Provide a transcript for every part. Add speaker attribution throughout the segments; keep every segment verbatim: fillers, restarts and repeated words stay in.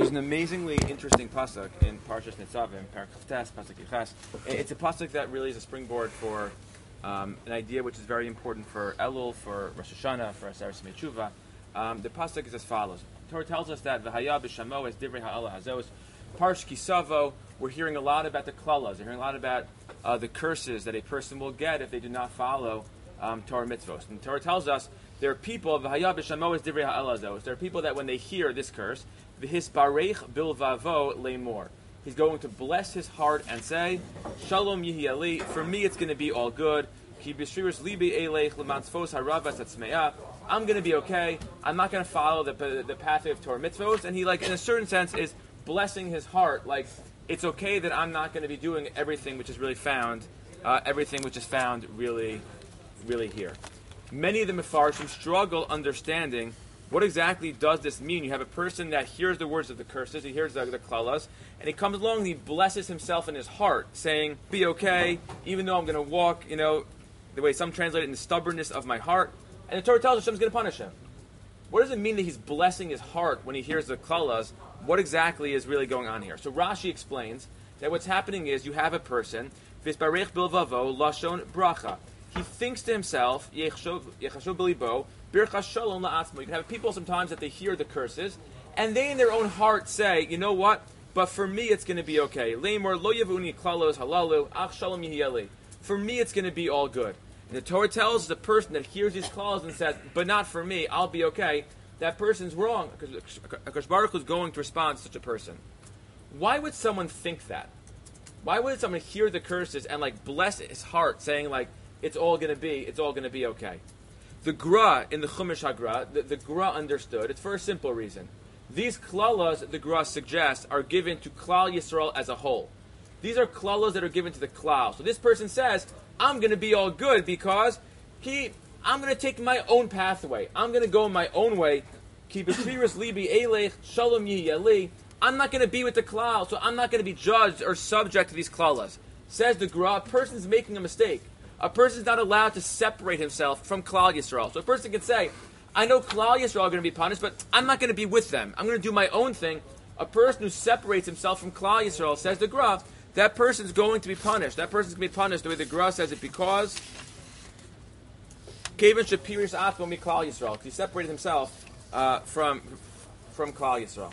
Speaker 1: There's an amazingly interesting pasuk in Parshas Nitzavim, Parakaftes, Pasuk Yiches. It's a pasuk that really is a springboard for um, an idea which is very important for Elul, for Rosh Hashanah, for Aseret Yemei Tshuva. Um, the pasuk is as follows. The Torah tells us that V'haya b'shamo es divrei ha'ala hazos. Parsh Kisavo, we're hearing a lot about the klalas. We're hearing a lot about uh, the curses that a person will get if they do not follow um, Torah mitzvos. And the Torah tells us there are people, V'haya b'shamo es divrei ha'ala hazos. There are people that when they hear this curse, V'hisbarech bilvavo le'mor. He's going to bless his heart and say, Shalom yihi ali. For me, it's going to be all good. Ki b'shrius libi eleich l'mantzvos haravas atzmeya. I'm going to be okay. I'm not going to follow the the pathway of Torah mitzvos. And he, like, in a certain sense, is blessing his heart. Like, it's okay that I'm not going to be doing everything which is really found, uh, everything which is found really, really here. Many of the Mefarshim struggle understanding what exactly does this mean. You have a person that hears the words of the curses, he hears the, the klalas, and he comes along and he blesses himself in his heart, saying, be okay, even though I'm going to walk, you know, the way some translate it, in the stubbornness of my heart. And the Torah tells us Hashem's going to punish him. What does it mean that he's blessing his heart when he hears the klalas? What exactly is really going on here? So Rashi explains that what's happening is you have a person, Visbarech bilvavo lashon bracha. He thinks to himself, Yechashov b'libo, birchas shalom la'atzmo. You can have people sometimes that they hear the curses, and they in their own heart say, you know what? But for me, it's going to be okay. Leimor lo yavuni klalos halalu ach shalom yihi. For me, it's going to be all good. And the Torah tells the person that hears these clauses and says, but not for me, I'll be okay. That person's wrong, because Akash Baruch Hu is going to respond to such a person. Why would someone think that? Why would someone hear the curses and like bless his heart, saying like, it's all going to be, it's all going to be okay? The Gra in the Chumash Hagra, the, the Gra understood, it's for a simple reason. These klalas, the Gra suggests, are given to Klal Yisrael as a whole. These are klalas that are given to the Klal. So this person says, I'm going to be all good because he, I'm going to take my own pathway. I'm going to go my own way. Ki b'shviras libi elech shalom yihi ali. I'm not going to be with the Klal, so I'm not going to be judged or subject to these klalas. Says the Gra, a person's making a mistake. A person's not allowed to separate himself from Klal Yisrael. So a person can say, I know Klal Yisrael are going to be punished, but I'm not going to be with them. I'm going to do my own thing. A person who separates himself from Klal Yisrael, says the Gra, that person's going to be punished. That person's going to be punished the way the Gra says it because Kevin Shapiris Atmo mi Klal Yisrael, because he separated himself uh, from from Klal Yisrael.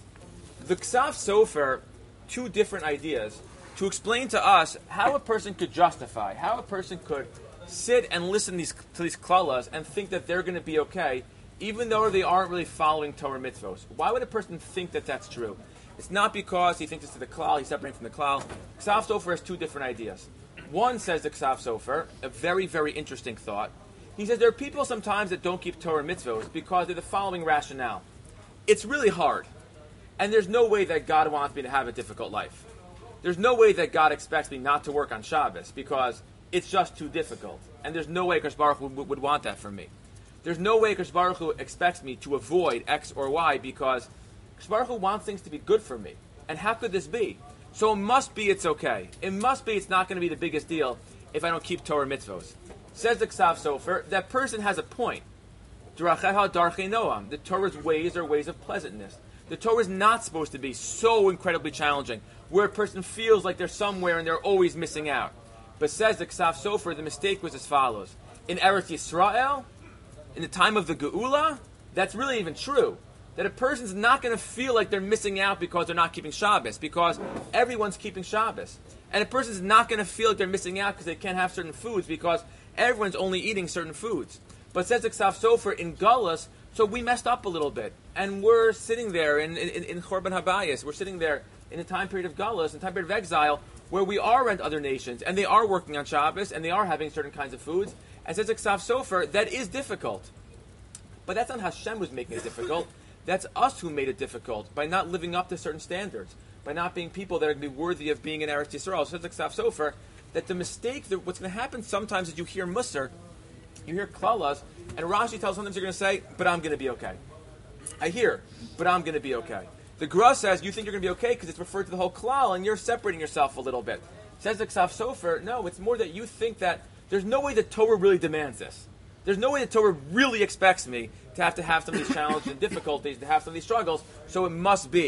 Speaker 1: The Ksaf Sofer, two different ideas to explain to us how a person could justify, how a person could sit and listen these, to these klalas and think that they're going to be okay, even though they aren't really following Torah mitzvos. Why would a person think that that's true? It's not because he thinks it's to the klal, he's separating from the klal. Ksaf Sofer has two different ideas. One, says the Ksaf Sofer, a very, very interesting thought. He says there are people sometimes that don't keep Torah mitzvos because they're the following rationale. It's really hard, and there's no way that God wants me to have a difficult life. There's no way that God expects me not to work on Shabbos because it's just too difficult. And there's no way Akash Baruch Hu would, would want that from me. There's no way Akash Baruch Hu expects me to avoid X or Y because Akash Baruch Hu wants things to be good for me. And how could this be? So it must be it's okay. It must be it's not going to be the biggest deal if I don't keep Torah mitzvos. Says the Ksaf Sofer, that person has a point. D'rachecha darchei noam. The Torah's ways are ways of pleasantness. The Torah is not supposed to be so incredibly challenging, where a person feels like they're somewhere and they're always missing out. But says the Ksaf Sofer, the mistake was as follows. In Eretz Yisrael, in the time of the Geula, that's really even true. That a person's not going to feel like they're missing out because they're not keeping Shabbos, because everyone's keeping Shabbos. And a person's not going to feel like they're missing out because they can't have certain foods, because everyone's only eating certain foods. But says the Ksaf Sofer, in Gullus, so we messed up a little bit. And we're sitting there in, in, in Chorban Habayis, we're sitting there in a time period of Gullus, in a time period of exile, where we are around other nations, and they are working on Shabbos, and they are having certain kinds of foods. And says the Ksaf Sofer, that is difficult. But that's not Hashem who's making it difficult. That's us who made it difficult, by not living up to certain standards, by not being people that are going to be worthy of being in Eretz Yisrael. So says the Ksaf Sofer, that the mistake, that what's going to happen sometimes is you hear Musar, you hear klalas, and Rashi tells sometimes you're going to say, but I'm going to be okay. I hear, but I'm going to be okay. The Gra says you think you're going to be okay because it's referred to the whole klal, and you're separating yourself a little bit. Says the Ksaf Sofer, no, it's more that you think that there's no way that Torah really demands this. There's no way that Torah really expects me to have to have some of these challenges and difficulties, to have some of these struggles, so it must be.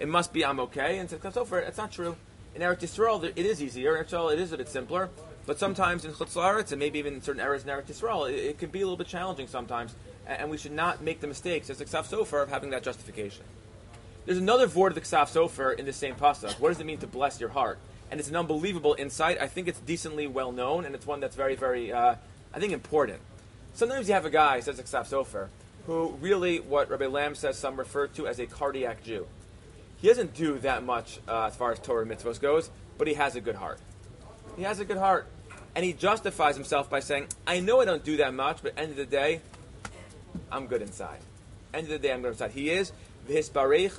Speaker 1: it must be I'm okay. And so far, it's not true. In Eretz Yisrael, it is easier. In Eretz Yisrael, it is a bit simpler. But sometimes in Chutz La'aretz, and maybe even in certain areas in Eretz Yisrael, it, it can be a little bit challenging sometimes. And we should not make the mistakes as the Ksaf Sofer of having that justification. There's another word of the Ksaf Sofer in the same pasuk. What does it mean to bless your heart? And it's an unbelievable insight. I think it's decently well known, and it's one that's very, very, uh, I think, important. Sometimes you have a guy, says the Ksaf Sofer, who really, what Rabbi Lamb says, some refer to as a cardiac Jew. He doesn't do that much uh, as far as Torah mitzvos goes, but he has a good heart. He has a good heart. And he justifies himself by saying, I know I don't do that much, but end of the day, I'm good inside. End of the day, I'm good inside. He is v'hisbarich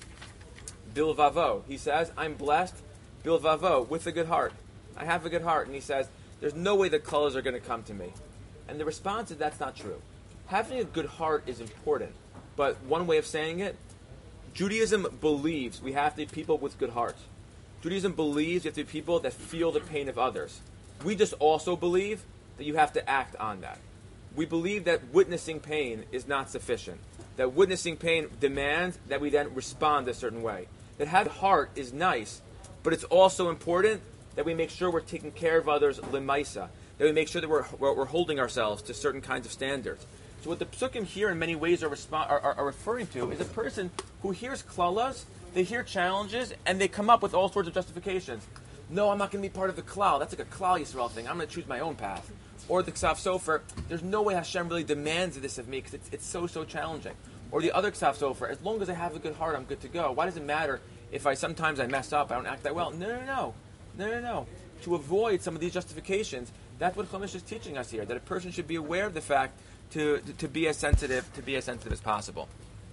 Speaker 1: bilvavo. He says, I'm blessed bilvavo, with a good heart. I have a good heart. And he says, there's no way the colors are going to come to me. And the response is, that's not true. Having a good heart is important. But one way of saying it, Judaism believes we have to be people with good hearts. Judaism believes you have to be people that feel the pain of others. We just also believe that you have to act on that. We believe that witnessing pain is not sufficient. That witnessing pain demands that we then respond a certain way. That having a heart is nice, but it's also important that we make sure we're taking care of others lemaisa. That we make sure that we're, we're holding ourselves to certain kinds of standards. So what the psukim here in many ways are, respo- are, are, are referring to is a person who hears klalas, they hear challenges, and they come up with all sorts of justifications. No, I'm not going to be part of the klal. That's like a klal Yisrael thing. I'm going to choose my own path. Or the Ksaf Sofer, there's no way Hashem really demands this of me because it's, it's so, so challenging. Or the other Ksaf Sofer, as long as I have a good heart, I'm good to go. Why does it matter if I sometimes I mess up, I don't act that well? No, no, no. No, no, no. To avoid some of these justifications, that's what Chumash is teaching us here, that a person should be aware of the fact to, to, to be as sensitive, to be as sensitive as possible.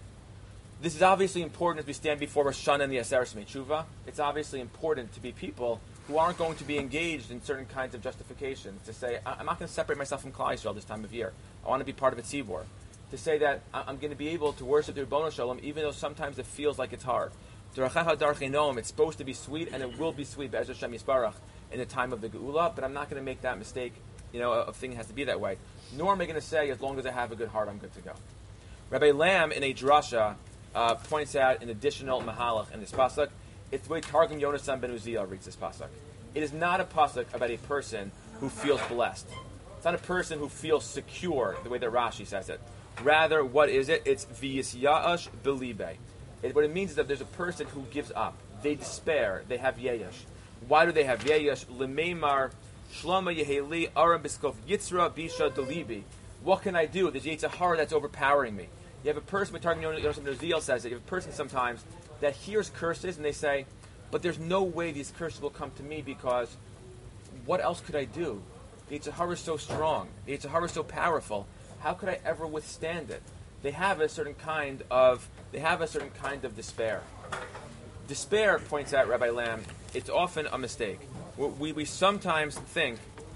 Speaker 1: This is obviously important as we stand before Rosh Hashanah and the Aseret Tshuva. It's obviously important to be people who aren't going to be engaged in certain kinds of justifications. To say, I'm not going to separate myself from Klal Yisrael this time of year. I want to be part of a tzibur. To say that I'm going to be able to worship the Ribbono Shalom even though sometimes it feels like it's hard. It's supposed to be sweet, and it will be sweet, Be'ez Hashem Yisbarach, in the time of the Geula, but I'm not going to make that mistake, you know, of thing has to be that way. Nor am I going to say, as long as I have a good heart, I'm good to go. Rabbi Lamb, in a drasha, uh, points out an additional mahalach in this pasuk. It's the way Targum Yonasan ben Uziel reads this pasuk. It is not a pasuk about a person who feels blessed. It's not a person who feels secure, the way that Rashi says it. Rather, what is it? It's v'yisya'ash b'libe. It, what it means is that there's a person who gives up. They despair. They have yeyash. Why do they have yeyash? L'meimar shlama yeheli aram biskof yitzra bisha delibi. What can I do? There's yetzer hara that's overpowering me. You have a person, Targum Yonasan ben Uziel says it, you have a person sometimes that hears curses and they say, but there's no way these curses will come to me because what else could I do? The yetzer hara is so strong. The yetzer hara is so powerful. How could I ever withstand it? They have a certain kind of they have a certain kind of despair. Despair, points out Rabbi Lamb, it's often a mistake. We, we sometimes think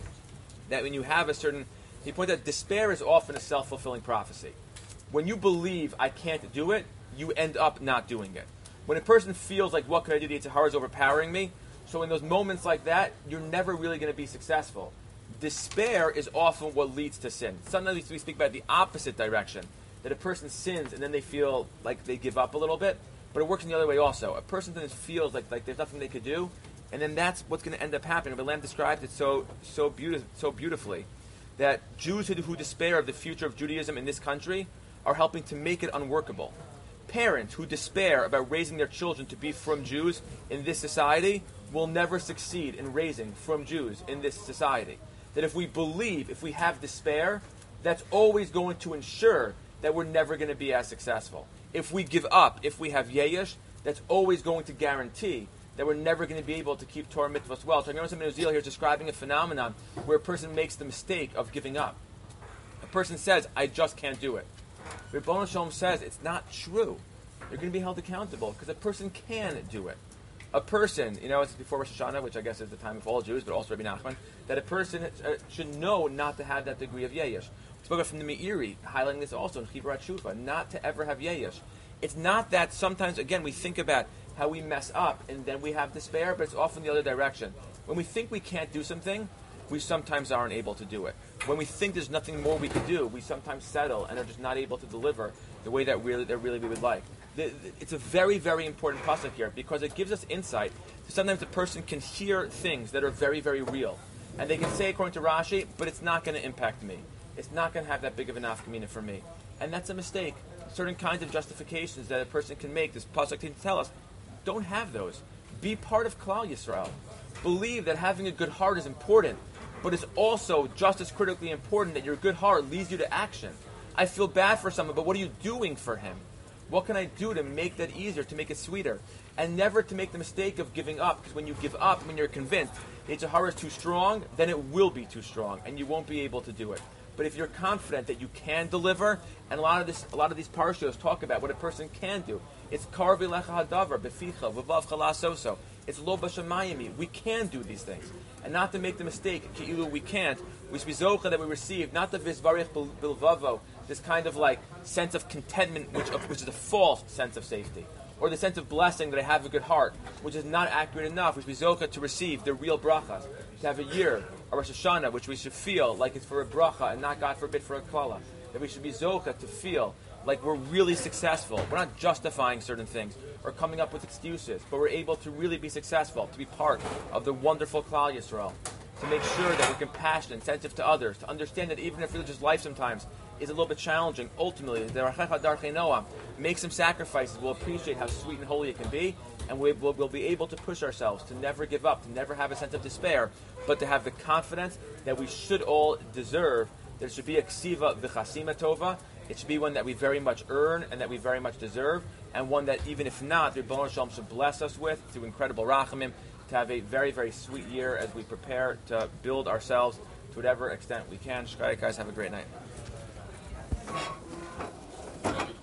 Speaker 1: that when you have a certain, he points out despair is often a self-fulfilling prophecy. When you believe I can't do it, you end up not doing it. When a person feels like, what could I do? The yetzer hara is overpowering me. So in those moments like that, you're never really going to be successful. Despair is often what leads to sin. Sometimes we speak about the opposite direction, that a person sins and then they feel like they give up a little bit, but it works in the other way also. A person then feels like, like there's nothing they could do, and then that's what's going to end up happening. But Lamb described it so so, beauti- so beautifully, that Jews who, who despair of the future of Judaism in this country are helping to make it unworkable. Parents who despair about raising their children to be from Jews in this society will never succeed in raising from Jews in this society. That if we believe, if we have despair, that's always going to ensure that we're never going to be as successful. If we give up, if we have yeyash, that's always going to guarantee that we're never going to be able to keep Torah mitzvahs well. So Yonasan ben Uziel here is describing a phenomenon where a person makes the mistake of giving up. A person says, I just can't do it. Ribbono Shalom says it's not true. They're going to be held accountable because a person can do it. A person, you know, it's before Rosh Hashanah, which I guess is the time of all Jews, but also Rabbi Nachman, that a person uh, should know not to have that degree of yeyash. We spoke about from the Meiri, highlighting this also in Chibur HaTshuva, not to ever have yeyash. It's not that sometimes, again, we think about how we mess up and then we have despair, but it's often the other direction. When we think we can't do something, we sometimes aren't able to do it. When we think there's nothing more we could do, we sometimes settle and are just not able to deliver the way that really, that really we would like. The, the, it's a very, very important pasuk here because it gives us insight. Sometimes a person can hear things that are very, very real. And they can say, according to Rashi, but it's not going to impact me. It's not going to have that big of an nafkamina for me. And that's a mistake. Certain kinds of justifications that a person can make, this pasuk can tell us, don't have those. Be part of Klal Yisrael. Believe that having a good heart is important, but it's also just as critically important that your good heart leads you to action. I feel bad for someone, but what are you doing for him? What can I do to make that easier, to make it sweeter? And never to make the mistake of giving up, because when you give up, when you're convinced Yetzer Hara is too strong, then it will be too strong, and you won't be able to do it. But if you're confident that you can deliver, and a lot of this, a lot of these parshos talk about what a person can do. It's kar v'lecha hadavar beficha v'vav chalasoso. It's lo b'shamayim. We can do these things, and not to make the mistake ki'ilu we can't. We should be zocha that we receive, not the visvarich bilvavo, this kind of like sense of contentment, which which is a false sense of safety, or the sense of blessing that I have a good heart, which is not accurate enough. We should be zocha to receive the real brachas, to have a year, a Rosh Hashanah, which we should feel like it's for a bracha and not, God forbid, for a klala. That we should be zocha to feel like we're really successful. We're not justifying certain things or coming up with excuses, but we're able to really be successful, to be part of the wonderful Klal Yisrael, to make sure that we're compassionate and sensitive to others, to understand that even if religious life sometimes is a little bit challenging, ultimately, the Rachecha Darchei Noah, make some sacrifices, we'll appreciate how sweet and holy it can be, and we will we'll be able to push ourselves, to never give up, to never have a sense of despair, but to have the confidence that we should all deserve, that it should be a ksiva v'chasima tova, it should be one that we very much earn and that we very much deserve, and one that even if not, the Rebbeinu Shalom should bless us with through incredible rachamim, to have a very, very sweet year as we prepare to build ourselves to whatever extent we can. Shkai, guys, have a great night.